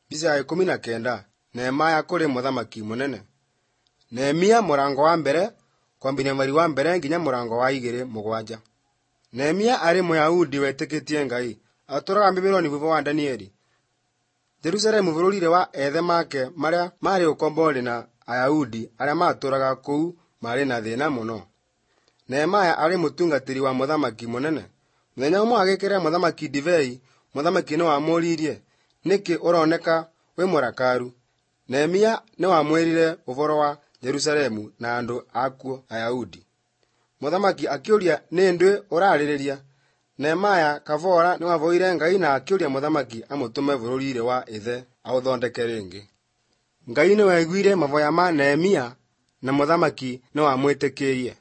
Mbica ya 19. Nehemia kũrĩ mũthamaki mũnene. Nehemia mũrango wa mbere kwambĩrĩria mweri wa mbere nginya mũrango wa 2:7. Nehemia arĩ Mũyahudi wetĩkĩtie Ngai, atũũraga Babuloni thutha wa Danieli. Jerusalemu bũrũri-inĩ wa ethe make marĩa marĩ ũkombo na Ayahudi arĩa matũũraga kũu marĩ na thĩĩna mũno. Nehemia arĩ mũtungatĩri wa mũthamaki mũnene. Mũthenya ũmwe agĩkĩrĩra mũthamaki ndibei, mũthamaki nĩ wamũũririe, nĩkĩ ũroneka wĩ mũrakaru? Nehemia nĩ wamwĩrire ũhoro wa Jerusalemu na andũ akuo Ayahudi. Mũthamaki akĩũria, nĩ ndũĩ ũrarĩrĩria? Nehemia kabora nĩ wavoire Ngai na akĩũria mũthamaki amũtũme bũrũri-inĩ wa ithe aũthondeke rĩngĩ. Ngai nĩ waiguire mavoya ma Nehemia na mũthamaki nĩ wamwĩtĩkĩrie.